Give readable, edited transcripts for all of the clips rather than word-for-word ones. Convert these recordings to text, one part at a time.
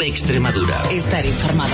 COPE Extremadura. Estar informado.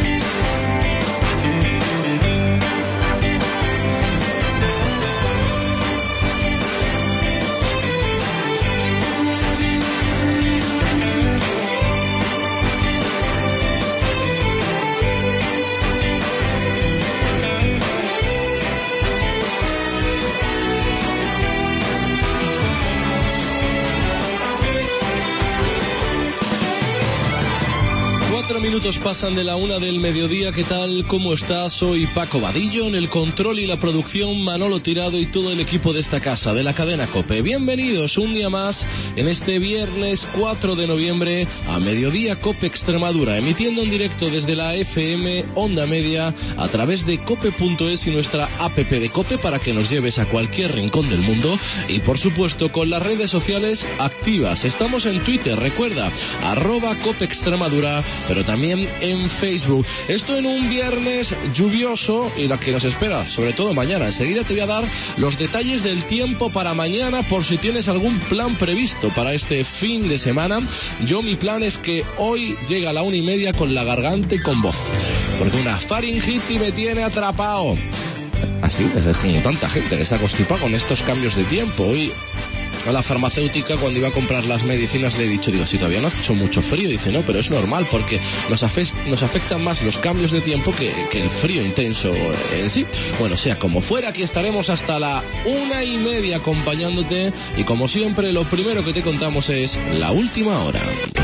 Minutos pasan de la 1 del mediodía. ¿Qué tal? ¿Cómo estás? Soy Paco Vadillo, en el control y la producción Manolo Tirado y todo el equipo de esta casa, de la cadena COPE. Bienvenidos un día más en este viernes 4 de noviembre a mediodía COPE Extremadura, emitiendo en directo desde la FM Onda Media a través de cope.es y nuestra app de COPE para que nos lleves a cualquier rincón del mundo, y por supuesto con las redes sociales activas. Estamos en Twitter, recuerda, @COPE Extremadura, pero también en Facebook. Esto en un viernes lluvioso y la que nos espera, sobre todo mañana. Enseguida te voy a dar los detalles del tiempo para mañana por si tienes algún plan previsto para este fin de semana. Mi plan es que hoy llega a la 1:30 con la garganta y con voz, porque una faringitis me tiene atrapado. Así es como tanta gente que está constipada con estos cambios de tiempo. Hoy a la farmacéutica, cuando iba a comprar las medicinas, le he dicho, si todavía no ha hecho mucho frío. Dice, no, pero es normal porque nos afectan más los cambios de tiempo que el frío intenso en sí. Bueno, sea como fuera, aquí estaremos hasta la 1:30 acompañándote, y como siempre lo primero que te contamos es la última hora.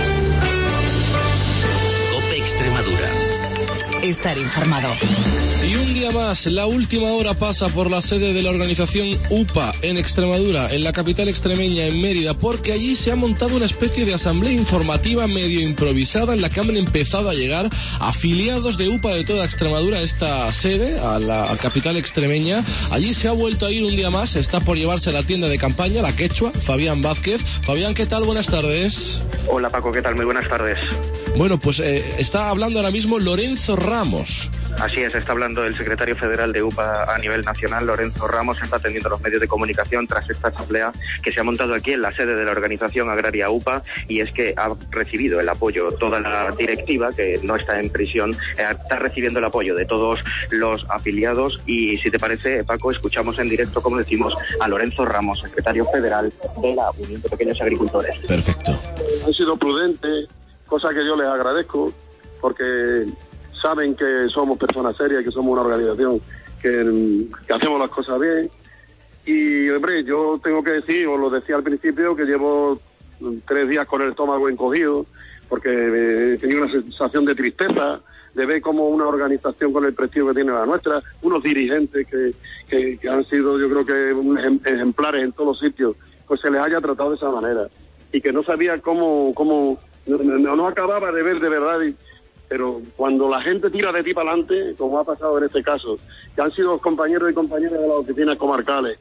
COPE Extremadura. Estar informado. Y un día más, la última hora pasa por la sede de la organización UPA en Extremadura, en la capital extremeña, en Mérida, porque allí se ha montado una especie de asamblea informativa medio improvisada en la que han empezado a llegar afiliados de UPA de toda Extremadura a esta sede, a la capital extremeña. Allí se ha vuelto a ir un día más, está por llevarse a la tienda de campaña, la Quechua, Fabián Vázquez. Fabián, ¿qué tal? Buenas tardes. Hola Paco, ¿qué tal? Muy buenas tardes. Bueno, pues está hablando ahora mismo Lorenzo Ramos. Así es, está hablando el secretario federal de UPA a nivel nacional, Lorenzo Ramos. Está atendiendo a los medios de comunicación tras esta asamblea que se ha montado aquí en la sede de la organización agraria UPA, y es que ha recibido el apoyo, toda la directiva, que no está en prisión, está recibiendo el apoyo de todos los afiliados. Y si te parece, Paco, escuchamos en directo, como decimos, a Lorenzo Ramos, secretario federal de la Unión de Pequeños Agricultores. Perfecto. Han sido prudentes, cosa que yo les agradezco, porque saben que somos personas serias, que somos una organización que hacemos las cosas bien. Y, hombre, yo tengo que decir, os lo decía al principio, que llevo 3 días con el estómago encogido, porque tenía una sensación de tristeza, de ver como una organización con el prestigio que tiene la nuestra, unos dirigentes que han sido, yo creo que ejemplares en todos los sitios, pues se les haya tratado de esa manera. Y que no sabía cómo no acababa de ver de verdad. Pero cuando la gente tira de ti para adelante, como ha pasado en este caso, que han sido los compañeros y compañeras de las oficinas comarcales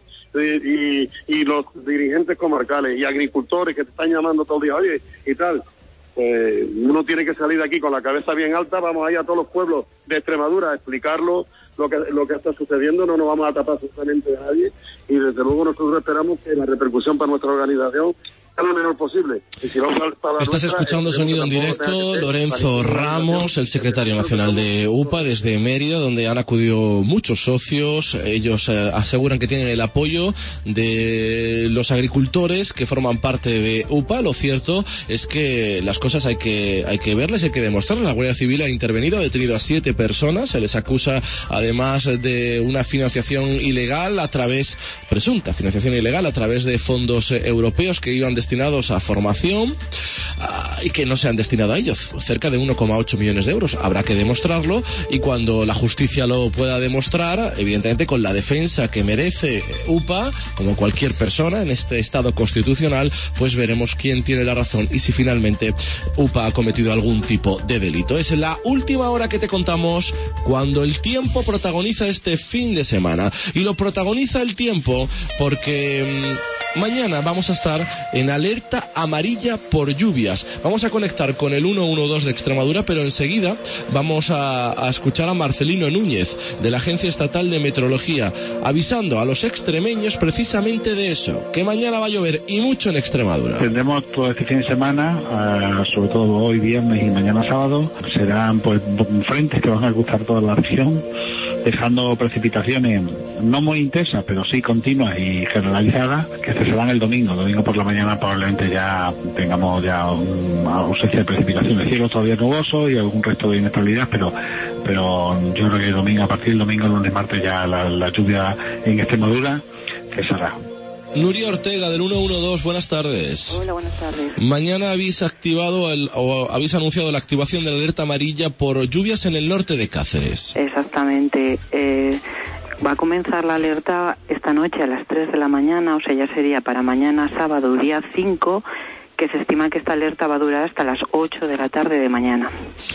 y los dirigentes comarcales y agricultores que te están llamando todo el día, oye, y tal, pues uno tiene que salir de aquí con la cabeza bien alta. Vamos a ir a todos los pueblos de Extremadura a explicarlo lo que está sucediendo. No nos vamos a tapar absolutamente a nadie, y desde luego nosotros esperamos que la repercusión para nuestra organización sea lo menor posible. Y si vamos para Estás escuchando sonido en directo, Lorenzo Ramos, el secretario nacional de UPA desde Mérida, donde han acudido muchos socios. Ellos aseguran que tienen el apoyo de los agricultores que forman parte de UPA. Lo cierto es que las cosas hay que verlas, hay que demostrarlas. La Guardia Civil ha intervenido, ha detenido a 7 personas. Se les acusa además de una financiación ilegal presunta financiación ilegal a través de fondos europeos que iban destinados a formación y que no se han destinado a ellos, cerca de 1,8 millones de euros. Habrá que demostrarlo, y cuando la justicia lo pueda demostrar, evidentemente con la defensa que merece UPA, como cualquier persona en este Estado constitucional, pues veremos quién tiene la razón y si finalmente UPA ha cometido algún tipo de delito. Es la última hora que te contamos cuando el tiempo protagoniza este fin de semana, y lo protagoniza el tiempo porque mañana vamos a estar en alerta amarilla por lluvias. Vamos a conectar con el 112 de Extremadura, pero enseguida vamos a escuchar a Marcelino Núñez, de la Agencia Estatal de Meteorología, avisando a los extremeños precisamente de eso, que mañana va a llover y mucho en Extremadura. Tendremos todo este fin de semana, sobre todo hoy viernes y mañana sábado, serán pues frentes que van a gustar toda la región, dejando precipitaciones no muy intensas, pero sí continuas y generalizadas, que cesarán el domingo. Domingo por la mañana probablemente ya tengamos ya una ausencia de precipitaciones. Cielos todavía nubosos y algún resto de inestabilidad, pero yo creo que el domingo, a partir del domingo, lunes, martes, ya la lluvia en Extremadura cesará. Nuria Ortega, del 112, buenas tardes. Hola, buenas tardes. Mañana habéis habéis anunciado la activación de la alerta amarilla por lluvias en el norte de Cáceres. Exactamente. Va a comenzar la alerta esta noche a las 3 de la mañana, o sea, ya sería para mañana sábado, día 5, que se estima que esta alerta va a durar hasta las 8 de la tarde de mañana.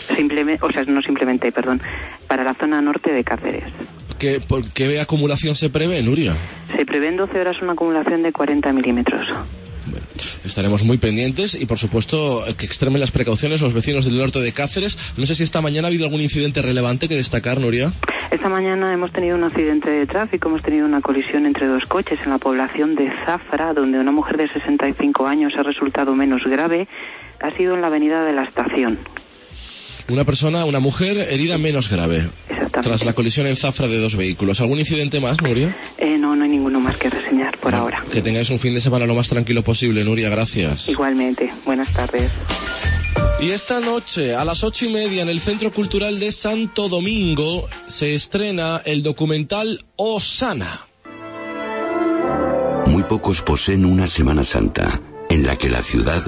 Para la zona norte de Cáceres. ¿Qué acumulación se prevé, Nuria? Se prevé en 12 horas una acumulación de 40 milímetros. Bueno, estaremos muy pendientes y, por supuesto, que extremen las precauciones los vecinos del norte de Cáceres. No sé si esta mañana ha habido algún incidente relevante que destacar, Nuria. Esta mañana hemos tenido un accidente de tráfico, hemos tenido una colisión entre dos coches en la población de Zafra, donde una mujer de 65 años ha resultado menos grave. Ha sido en la avenida de la Estación. Una mujer herida menos grave. Tras la colisión en Zafra de dos vehículos. ¿Algún incidente más, Nuria? No hay ninguno más que reseñar por ahora. Que tengáis un fin de semana lo más tranquilo posible, Nuria, gracias. Igualmente, buenas tardes. Y esta noche, a las 8:30, en el Centro Cultural de Santo Domingo, se estrena el documental Osana. Muy pocos poseen una Semana Santa en la que la ciudad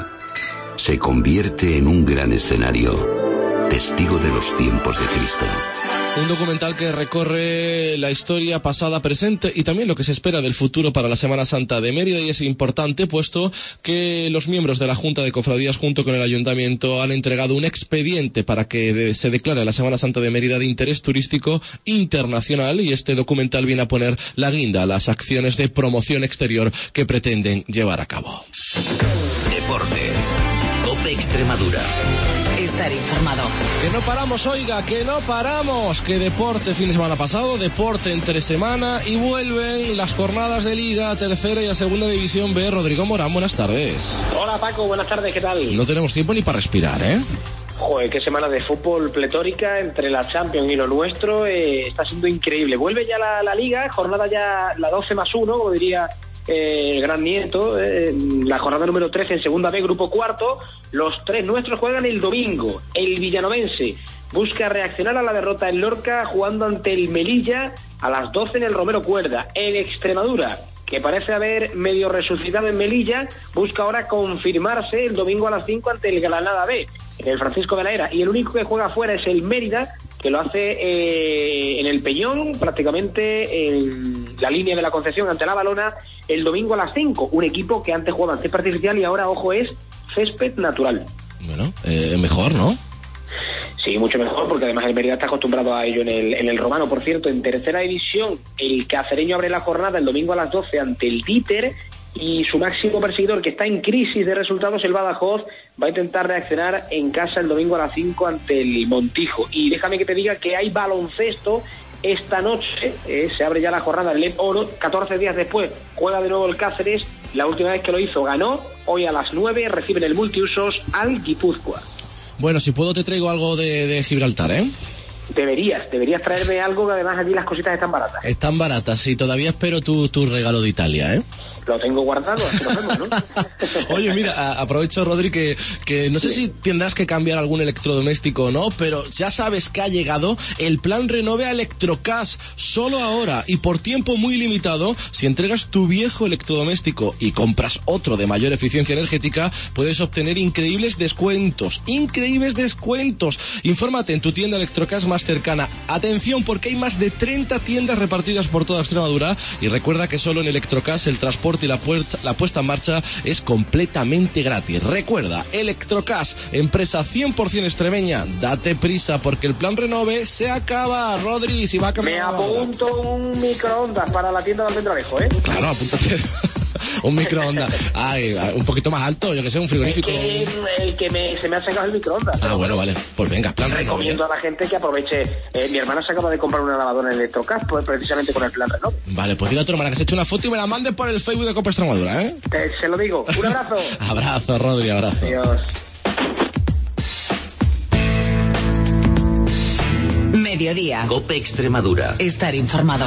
se convierte en un gran escenario, testigo de los tiempos de Cristo. Un documental que recorre la historia pasada, presente y también lo que se espera del futuro para la Semana Santa de Mérida, y es importante puesto que los miembros de la Junta de Cofradías junto con el Ayuntamiento han entregado un expediente para que se declare la Semana Santa de Mérida de interés turístico internacional, y este documental viene a poner la guinda a las acciones de promoción exterior que pretenden llevar a cabo. Deportes. COPE Extremadura. Estar informado. Que no paramos, oiga, que no paramos. Que deporte fin de semana pasado, deporte entre semana, y vuelven las jornadas de Liga, tercera y la segunda división B. Rodrigo Morán, buenas tardes. Hola Paco, buenas tardes, ¿qué tal? No tenemos tiempo ni para respirar, ¿eh? Joder, qué semana de fútbol pletórica entre la Champions y lo nuestro, está siendo increíble. Vuelve ya la Liga, jornada ya la 12+1, como diría el gran Nieto, la jornada número 13 en segunda B, grupo cuarto. Los tres nuestros juegan el domingo. El villanovense busca reaccionar a la derrota en Lorca jugando ante el Melilla a las 12 en el Romero Cuerda. El Extremadura, que parece haber medio resucitado en Melilla, busca ahora confirmarse el domingo a las 5 ante el Granada B, en el Francisco de la Era. Y el único que juega fuera es el Mérida, que lo hace en el Peñón, prácticamente en la línea de la Concepción ante la Balona, el domingo a las 5. Un equipo que antes jugaba en césped artificial y ahora, ojo, es césped natural. Bueno, mejor, ¿no? Sí, mucho mejor, porque además el Mérida está acostumbrado a ello en el Romano. Por cierto, en tercera división, el cacereño abre la jornada el domingo a las 12 ante el Díter, y su máximo perseguidor, que está en crisis de resultados, el Badajoz, va a intentar reaccionar en casa el domingo a las 5 ante el Montijo. Y déjame que te diga que hay baloncesto esta noche, se abre ya la jornada del LEP Oro, 14 días después juega de nuevo el Cáceres, la última vez que lo hizo ganó, hoy a las 9 reciben el multiusos al Guipúzcoa. Bueno, si puedo te traigo algo de Gibraltar, ¿eh? Deberías traerme algo, que además aquí las cositas están baratas. Están baratas, sí, todavía espero tu regalo de Italia, ¿eh? Lo tengo guardado, así lo vemos, ¿no? Oye, mira, aprovecho, Rodri, que no sé si tendrás que cambiar algún electrodoméstico o no, pero ya sabes que ha llegado el plan Renove a Electrocash, solo ahora y por tiempo muy limitado. Si entregas tu viejo electrodoméstico y compras otro de mayor eficiencia energética, puedes obtener increíbles descuentos. Infórmate en tu tienda Electrocash más cercana. Atención, porque hay más de 30 tiendas repartidas por toda Extremadura, y recuerda que solo en Electrocash el transporte y la puesta en marcha es completamente gratis. Recuerda, Electrocash, empresa 100% extremeña. Date prisa, porque el plan Renove se acaba. Rodri, si va a cambiar. Me apunto un microondas para la tienda del Almendralejo, ¿eh? Claro, apúntate. Un microondas. Ay, un poquito más alto, yo que sé, un frigorífico. El que se me ha sacado el microondas. Ah, bueno, vale. Pues venga, plan Renove. Recomiendo a la gente que aproveche. Mi hermana se acaba de comprar una lavadora Electrocast, pues precisamente con el plan Renove. Vale, pues dile a tu hermana que se eche una foto y me la mande por el Facebook de Cope Extremadura, ¿eh? Se lo digo. Un abrazo. Abrazo, Rodri, abrazo. Adiós. Mediodía. Cope Extremadura. Estar informado.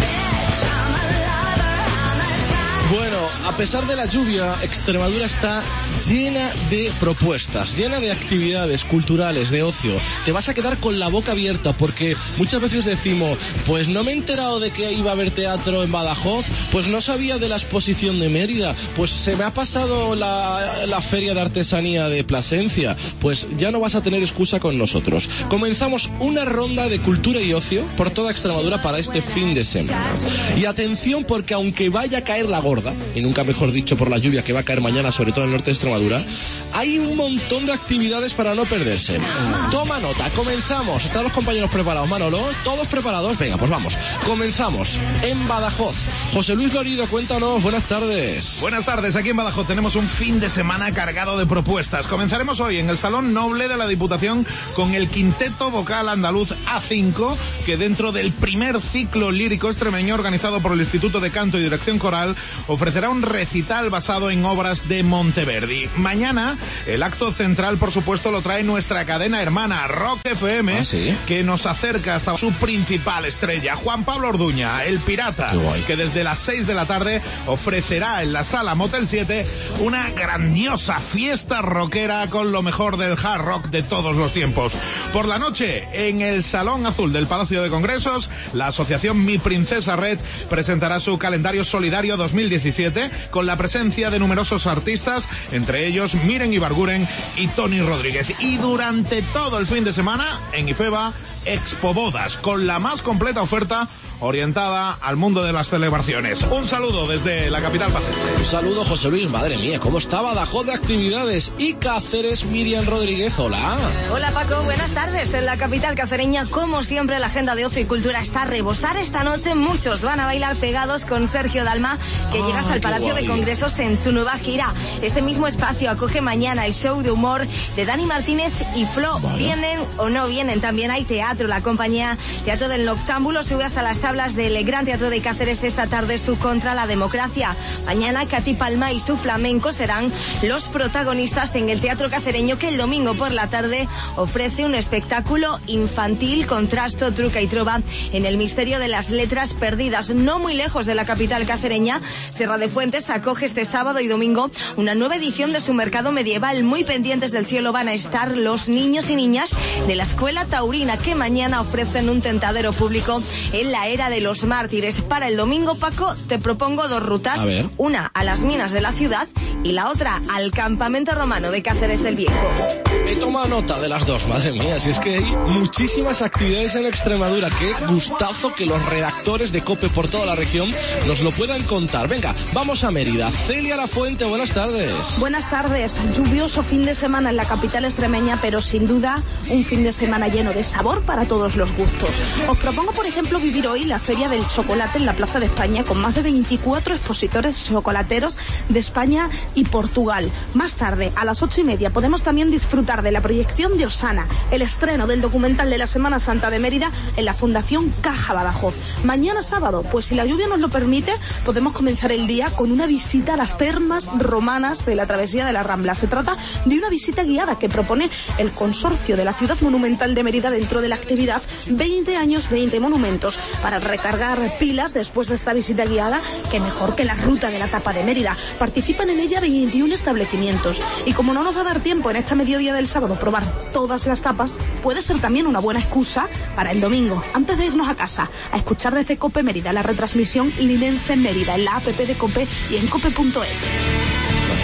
Bueno, a pesar de la lluvia, Extremadura está llena de propuestas, llena de actividades culturales, de ocio. Te vas a quedar con la boca abierta porque muchas veces decimos, pues no me he enterado de que iba a haber teatro en Badajoz, pues no sabía de la exposición de Mérida, pues se me ha pasado la feria de artesanía de Plasencia. Pues ya no vas a tener excusa con nosotros. Comenzamos una ronda de cultura y ocio por toda Extremadura para este fin de semana. Y atención porque aunque vaya a caer la gorda, y nunca mejor dicho por la lluvia que va a caer mañana, sobre todo en el norte de Extremadura, hay un montón de actividades para no perderse. Toma nota, comenzamos. ¿Están los compañeros preparados, Manolo? ¿Todos preparados? Venga, pues vamos. Comenzamos en Badajoz. José Luis Lorido, cuéntanos, buenas tardes. Buenas tardes, aquí en Badajoz tenemos un fin de semana cargado de propuestas. Comenzaremos hoy en el Salón Noble de la Diputación con el Quinteto Vocal Andaluz A5, que dentro del primer ciclo lírico extremeño organizado por el Instituto de Canto y Dirección Coral ofrecerá un recital basado en obras de Monteverdi. Mañana el acto central, por supuesto, lo trae nuestra cadena hermana Rock FM, que nos acerca hasta su principal estrella, Juan Pablo Orduña, el Pirata, que desde las 6 de la tarde ofrecerá en la sala Motel 7 una grandiosa fiesta rockera con lo mejor del hard rock de todos los tiempos. Por la noche, en el Salón Azul del Palacio de Congresos, la asociación Mi Princesa Red presentará su calendario solidario 2017 con la presencia de numerosos artistas, entre ellos Miren Ibarguren y Tony Rodríguez. Y durante todo el fin de semana, en Ifeba, Expo Bodas, con la más completa oferta orientada al mundo de las celebraciones. Un saludo desde la capital pacense. Un saludo, José Luis. Madre mía, ¿cómo está Badajoz de actividades? Y Cáceres, Miriam Rodríguez, hola. Hola, Paco, buenas tardes. En la capital cacereña, como siempre, la agenda de ocio y cultura está a rebosar. Esta noche muchos van a bailar pegados con Sergio Dalma, que llega hasta el Palacio de Congresos en su nueva gira. Este mismo espacio acoge mañana el show de humor de Dani Martínez y Flo. Vienen o no vienen, también hay teatro. La compañía Teatro del Noctámbulo sube hasta las tablas del Gran Teatro de Cáceres esta tarde su Contra la Democracia. Mañana Katy Palma y su flamenco serán los protagonistas en el Teatro Cacereño, que el domingo por la tarde ofrece un espectáculo infantil con trasto, truca y trova en el misterio de las letras perdidas. No muy lejos de la capital cacereña, Sierra de Fuentes acoge este sábado y domingo una nueva edición de su mercado medieval. Muy pendientes del cielo van a estar los niños y niñas de la Escuela Taurina, que mañana ofrecen un tentadero público en la Era de los Mártires. Para el domingo, Paco, te propongo dos rutas. Una a las minas de la ciudad y la otra al campamento romano de Cáceres el Viejo. He tomado nota de las dos, madre mía, si es que hay muchísimas actividades en Extremadura. Qué gustazo que los redactores de COPE por toda la región nos lo puedan contar. Venga, vamos a Mérida. Celia Lafuente, buenas tardes. Buenas tardes. Lluvioso fin de semana en la capital extremeña, pero sin duda un fin de semana lleno de sabor para todos los gustos. Os propongo, por ejemplo, vivir hoy la Feria del Chocolate en la Plaza de España, con más de 24 expositores chocolateros de España y Portugal. Más tarde, a las 8:30, podemos también disfrutar de la proyección de Osana, el estreno del documental de la Semana Santa de Mérida en la Fundación Caja Badajoz. Mañana sábado, pues si la lluvia nos lo permite, podemos comenzar el día con una visita a las termas romanas de la Travesía de la Rambla. Se trata de una visita guiada que propone el Consorcio de la Ciudad Monumental de Mérida dentro de la actividad 20 años, 20 monumentos. Para recargar pilas después de esta visita guiada, que mejor que la ruta de la tapa de Mérida. Participan en ella 21 establecimientos. Y como no nos va a dar tiempo en esta mediodía del sábado probar todas las tapas, puede ser también una buena excusa para el domingo, antes de irnos a casa, a escuchar desde COPE Mérida la retransmisión linense en Mérida, en la app de COPE y en cope.es.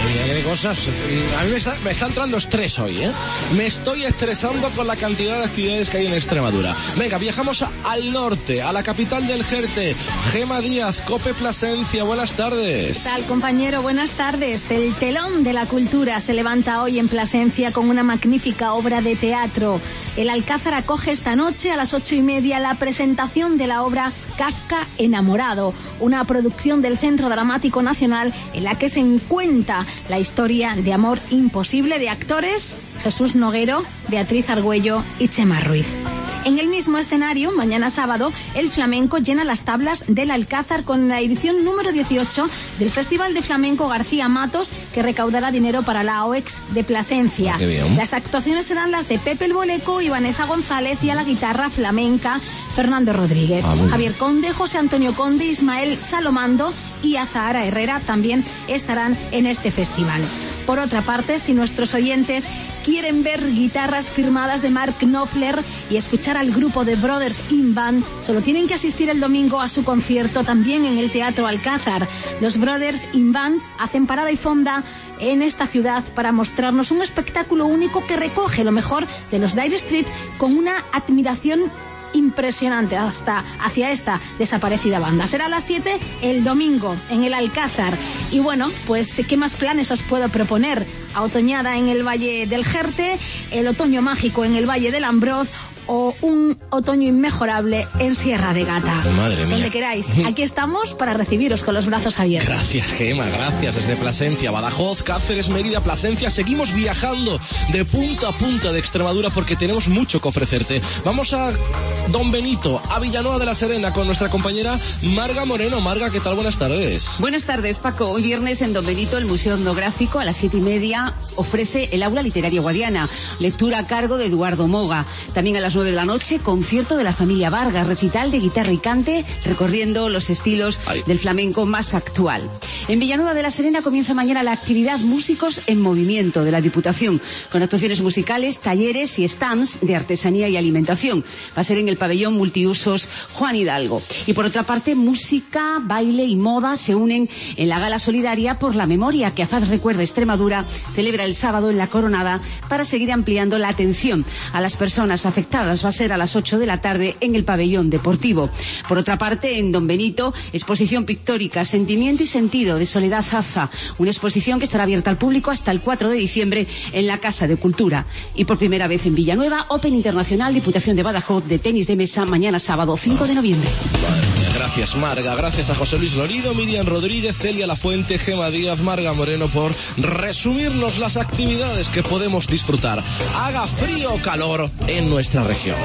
Qué cosas. A mí me está entrando estrés hoy, ¿eh? Me estoy estresando con la cantidad de actividades que hay en Extremadura. Venga, viajamos al norte, a la capital del Jerte. Gema Díaz, COPE Plasencia, buenas tardes. ¿Qué tal, compañero? Buenas tardes. El telón de la cultura se levanta hoy en Plasencia con una magnífica obra de teatro. El Alcázar acoge esta noche a las 8:30 la presentación de la obra Kafka enamorado, una producción del Centro Dramático Nacional en la que se encuentra la historia de amor imposible de actores Jesús Noguero, Beatriz Argüello y Chema Ruiz. En el mismo escenario, mañana sábado, el flamenco llena las tablas del Alcázar con la edición número 18 del Festival de Flamenco García Matos, que recaudará dinero para la OEX de Plasencia. Las actuaciones serán las de Pepe el Boleco y Vanessa González, y a la guitarra flamenca Fernando Rodríguez. Javier Conde, José Antonio Conde, Ismael Salomando y Azahara Herrera también estarán en este festival. Por otra parte, si nuestros oyentes quieren ver guitarras firmadas de Mark Knopfler y escuchar al grupo de Brothers in Band, solo tienen que asistir el domingo a su concierto también en el Teatro Alcázar. Los Brothers in Band hacen parada y fonda en esta ciudad para mostrarnos un espectáculo único que recoge lo mejor de los Dire Straits con una admiración impresionante hasta hacia esta desaparecida banda. Será a las 7 el domingo en el Alcázar. Y bueno, pues ¿qué más planes os puedo proponer? Otoñada en el Valle del Jerte, el otoño mágico en el Valle del Ambroz o un otoño inmejorable en Sierra de Gata. Madre mía. Donde queráis. Aquí estamos para recibiros con los brazos abiertos. Gracias, Gema, gracias. Desde Plasencia, Badajoz, Cáceres, Mérida, Plasencia, seguimos viajando de punta a punta de Extremadura porque tenemos mucho que ofrecerte. Vamos a Don Benito, a Villanueva de la Serena, con nuestra compañera Marga Moreno. Marga, ¿qué tal? Buenas tardes. Buenas tardes, Paco. Hoy viernes en Don Benito, el Museo Etnográfico, a las 7:30, ofrece el Aula Literaria Guadiana, lectura a cargo de Eduardo Moga. También a las 9 de la noche, concierto de la familia Vargas, recital de guitarra y cante, recorriendo los estilos del flamenco más actual. En Villanueva de la Serena comienza mañana la actividad Músicos en Movimiento de la Diputación, con actuaciones musicales, talleres y stands de artesanía y alimentación. Va a ser en el pabellón multiusos Juan Hidalgo. Y por otra parte, música, baile y moda se unen en la gala solidaria por la memoria que AFAD Recuerda Extremadura celebra el sábado en La Coronada para seguir ampliando la atención a las personas afectadas. Va a ser a las 8 de la tarde en el pabellón deportivo. Por otra parte, en Don Benito, exposición pictórica Sentimiento y Sentido de Soledad Zaza, una exposición que estará abierta al público hasta el 4 de diciembre en la Casa de Cultura. Y por primera vez en Villanueva, Open Internacional Diputación de Badajoz de tenis de mesa mañana sábado 5 de noviembre. Gracias, Marga. Gracias a José Luis Lorido, Miriam Rodríguez, Celia Lafuente, Gema Díaz, Marga Moreno por resumirnos las actividades que podemos disfrutar, haga frío o calor, en nuestra región.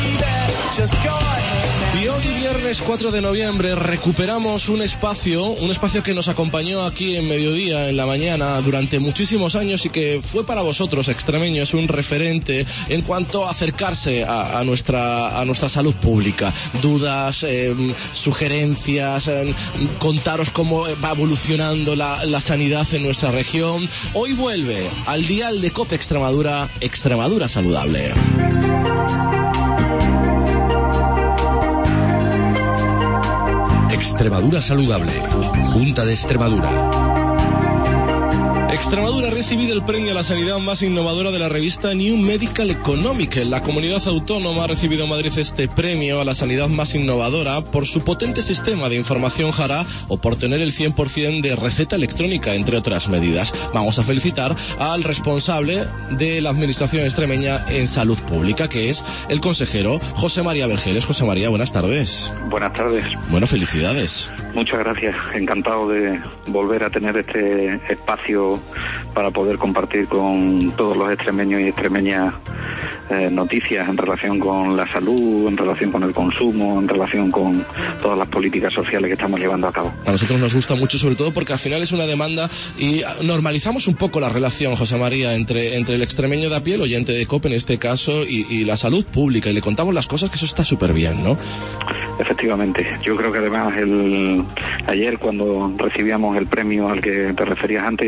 Y hoy, viernes 4 de noviembre, recuperamos un espacio que nos acompañó aquí en Mediodía, en la mañana, durante muchísimos años y que fue para vosotros, extremeños, un referente en cuanto a acercarse a nuestra salud pública. Dudas, sugerencias, contaros cómo va evolucionando la sanidad en nuestra región. Hoy vuelve al dial de COPE Extremadura, Extremadura Saludable. Extremadura Saludable, Junta de Extremadura. Extremadura ha recibido el premio a la sanidad más innovadora de la revista New Medical Economic. La comunidad autónoma ha recibido en Madrid este premio a la sanidad más innovadora por su potente sistema de información JARA o por tener el 100% de receta electrónica, entre otras medidas. Vamos a felicitar al responsable de la Administración extremeña en Salud Pública, que es el consejero José María Vergeles. José María, buenas tardes. Buenas tardes. Bueno, felicidades. Muchas gracias. Encantado de volver a tener este espacio para poder compartir con todos los extremeños y extremeñas noticias en relación con la salud, en relación con el consumo, en relación con todas las políticas sociales que estamos llevando a cabo. A nosotros nos gusta mucho, sobre todo porque al final es una demanda y normalizamos un poco la relación, José María, entre el extremeño de a pie, el oyente de COPE en este caso, y la salud pública, y le contamos las cosas, que eso está súper bien, ¿no? Efectivamente. Yo creo que además ayer cuando recibíamos el premio al que te referías antes y el que agradezco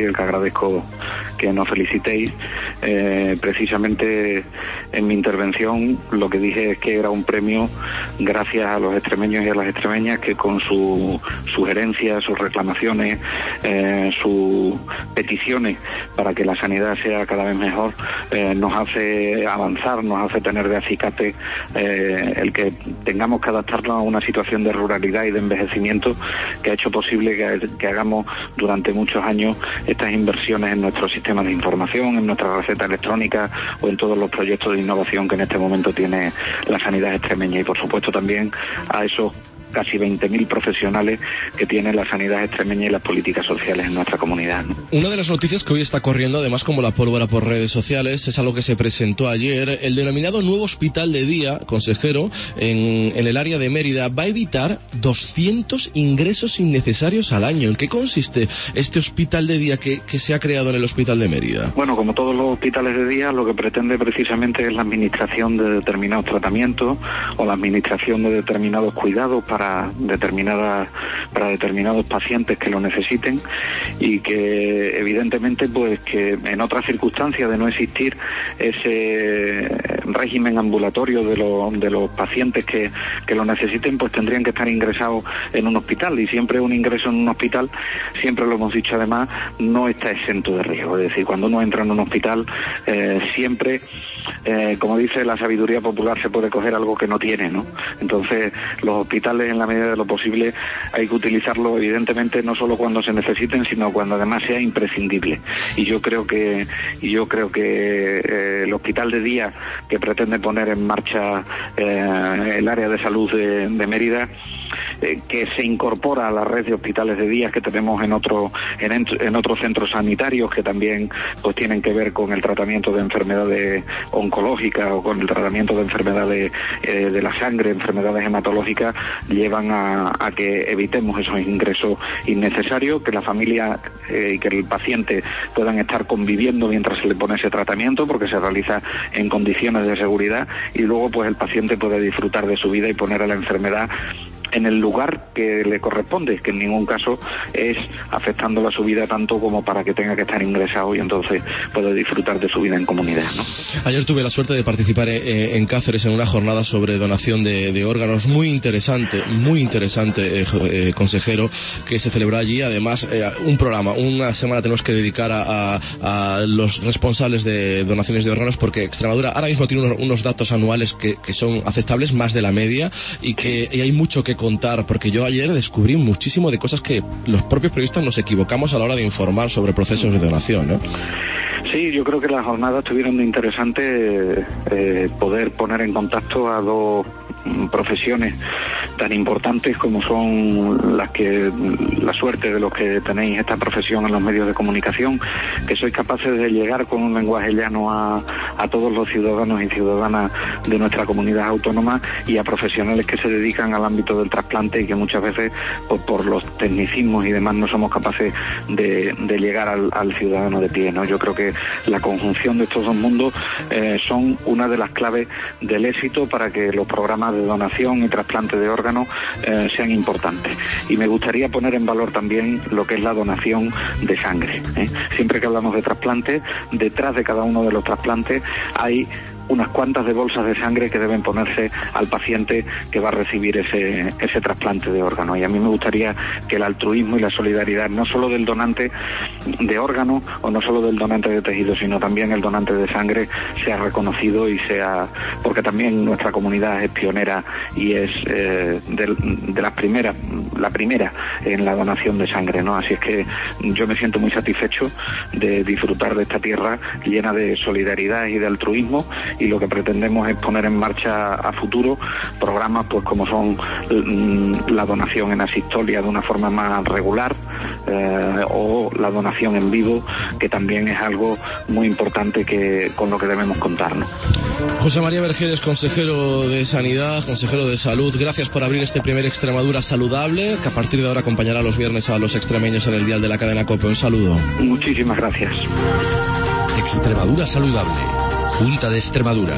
agradezco que nos felicitéis. Precisamente en mi intervención lo que dije es que era un premio gracias a los extremeños y a las extremeñas que con sus sugerencias, sus reclamaciones, sus peticiones para que la sanidad sea cada vez mejor, nos hace avanzar, nos hace tener de acicate el que tengamos que adaptarnos a una situación de ruralidad y de envejecimiento que ha hecho posible que hagamos durante muchos años estas inversiones en nuestros sistemas de información, en nuestra receta electrónica o en todos los proyectos de innovación que en este momento tiene la sanidad extremeña, y por supuesto también a esos casi 20.000 profesionales que tiene la sanidad extremeña y las políticas sociales en nuestra comunidad, ¿no? Una de las noticias que hoy está corriendo, además como la pólvora por redes sociales, es algo que se presentó ayer. El denominado nuevo hospital de día, consejero, en el área de Mérida, va a evitar 200 ingresos innecesarios al año. ¿En qué consiste este hospital de día que se ha creado en el hospital de Mérida? Bueno, como todos los hospitales de día, lo que pretende precisamente es la administración de determinados tratamientos o la administración de determinados cuidados para determinados pacientes que lo necesiten, y que evidentemente pues que en otras circunstancias de no existir ese régimen ambulatorio de los pacientes que lo necesiten, pues tendrían que estar ingresados en un hospital, y siempre un ingreso en un hospital, siempre lo hemos dicho además, no está exento de riesgo. Es decir, cuando uno entra en un hospital siempre, como dice la sabiduría popular, se puede coger algo que no tiene, ¿no? Entonces los hospitales, en la medida de lo posible, hay que utilizarlo evidentemente no solo cuando se necesiten, sino cuando además sea imprescindible. Y yo creo que el hospital de día que pretende poner en marcha el área de salud de Mérida, que se incorpora a la red de hospitales de día que tenemos en otros centros sanitarios que también pues tienen que ver con el tratamiento de enfermedades oncológicas o con el tratamiento de enfermedades de la sangre, enfermedades hematológicas, llevan a que evitemos esos ingresos innecesarios, que la familia y que el paciente puedan estar conviviendo mientras se le pone ese tratamiento, porque se realiza en condiciones de seguridad, y luego pues el paciente puede disfrutar de su vida y poner a la enfermedad en el lugar que le corresponde, que en ningún caso es afectándola a su vida tanto como para que tenga que estar ingresado y entonces puede disfrutar de su vida en comunidad, ¿no? Ayer tuve la suerte de participar en Cáceres en una jornada sobre donación de órganos muy interesante, consejero, que se celebró allí. Además, una semana tenemos que dedicar a los responsables de donaciones de órganos, porque Extremadura ahora mismo tiene unos datos anuales que son aceptables, más de la media, y hay mucho que contar, porque yo ayer descubrí muchísimo de cosas que los propios periodistas nos equivocamos a la hora de informar sobre procesos de donación, ¿no? Sí, yo creo que las jornadas tuvieron de interesante poder poner en contacto a dos profesiones tan importantes como son la suerte de los que tenéis esta profesión en los medios de comunicación, que sois capaces de llegar con un lenguaje llano a todos los ciudadanos y ciudadanas de nuestra comunidad autónoma, y a profesionales que se dedican al ámbito del trasplante y que muchas veces por los tecnicismos y demás no somos capaces de llegar al ciudadano de pie, ¿no? Yo creo que la conjunción de estos dos mundos son una de las claves del éxito para que los programas de donación y trasplante de órganos sean importantes. Y me gustaría poner en valor también lo que es la donación de sangre, ¿eh? Siempre que hablamos de trasplante, detrás de cada uno de los trasplantes hay unas cuantas de bolsas de sangre que deben ponerse al paciente que va a recibir ese trasplante de órgano. Y a mí me gustaría que el altruismo y la solidaridad, no solo del donante de órgano o no solo del donante de tejido, sino también el donante de sangre, sea reconocido, y sea, porque también nuestra comunidad es pionera y es de las primeras, la primera en la donación de sangre, ¿no? Así es que yo me siento muy satisfecho de disfrutar de esta tierra llena de solidaridad y de altruismo, y lo que pretendemos es poner en marcha a futuro programas pues como son la donación en asistolia de una forma más regular, o la donación en vivo, que también es algo muy importante con lo que debemos contar, ¿no? José María Vergés, consejero de Sanidad, consejero de Salud, gracias por abrir este primer Extremadura saludable, que a partir de ahora acompañará los viernes a los extremeños en el dial de la cadena COPE. Un saludo. Muchísimas gracias. Extremadura saludable, Junta de Extremadura.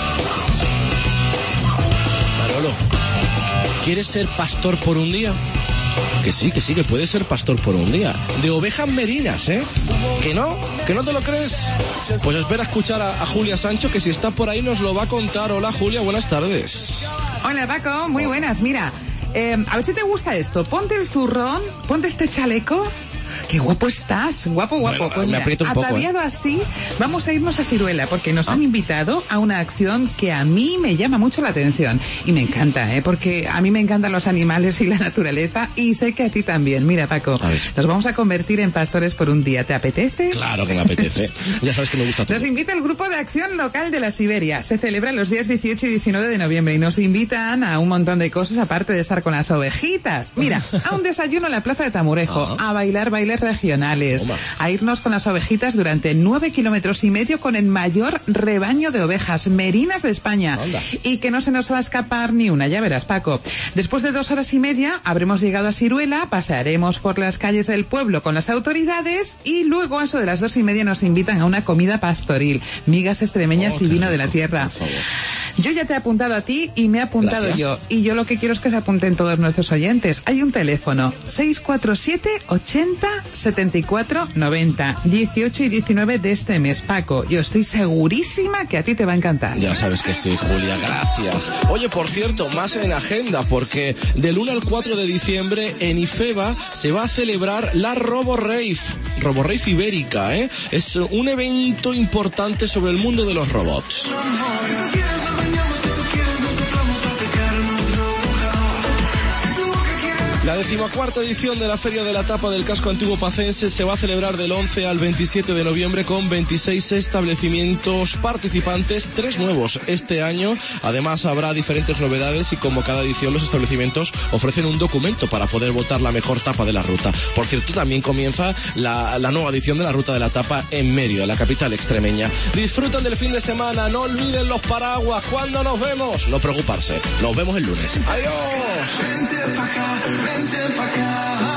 Manolo, ¿quieres ser pastor por un día? Que sí, que puede ser pastor por un día. De ovejas merinas, ¿eh? ¿Que no te lo crees? Pues espera a escuchar a Julia Sancho, que si está por ahí nos lo va a contar. Hola Julia, buenas tardes. Hola Paco, muy buenas, mira. A ver si te gusta esto. Ponte el zurrón, ponte este chaleco. Qué guapo estás, guapo. Bueno, pues me aprieto un poco, ataviado así, vamos a irnos a Siruela, porque nos han invitado a una acción que a mí me llama mucho la atención. Y me encanta, porque a mí me encantan los animales y la naturaleza, y sé que a ti también. Mira, Paco, nos vamos a convertir en pastores por un día. ¿Te apetece? Claro que me apetece. Ya sabes que me gusta todo. Nos invita el Grupo de Acción Local de la Siberia. Se celebra los días 18 y 19 de noviembre y nos invitan a un montón de cosas, aparte de estar con las ovejitas. Mira, a un desayuno en la Plaza de Tamurejo, a bailar bailes regionales, a irnos con las ovejitas durante 9,5 kilómetros con el mayor rebaño de ovejas merinas de España. Y que no se nos va a escapar ni una, ya verás, Paco. Después de 2 horas y media habremos llegado a Siruela, pasearemos por las calles del pueblo con las autoridades y luego a eso de las 2:30 nos invitan a una comida pastoril, migas extremeñas y vino de la tierra. Yo ya te he apuntado a ti y me he apuntado yo. Y yo lo que quiero es que se apunten todos nuestros oyentes. Hay un teléfono, 647 80 74 90, 18 y 19 de este mes, Paco. Yo estoy segurísima que a ti te va a encantar. Ya sabes que sí, Julia, gracias. Oye, por cierto, más en agenda, porque del 1 al 4 de diciembre en IFEBA se va a celebrar la RoboRave ibérica, ¿eh? Es un evento importante sobre el mundo de los robots. La 14ª edición de la Feria de la Tapa del Casco Antiguo Pacense se va a celebrar del 11 al 27 de noviembre con 26 establecimientos participantes, 3 nuevos este año. Además habrá diferentes novedades y como cada edición los establecimientos ofrecen un documento para poder votar la mejor tapa de la ruta. Por cierto, también comienza la nueva edición de la Ruta de la Tapa en Mérida, la capital extremeña. Disfrutan del fin de semana, no olviden los paraguas. ¿Cuándo nos vemos? No preocuparse, nos vemos el lunes. ¡Adiós! Vente pa' acá.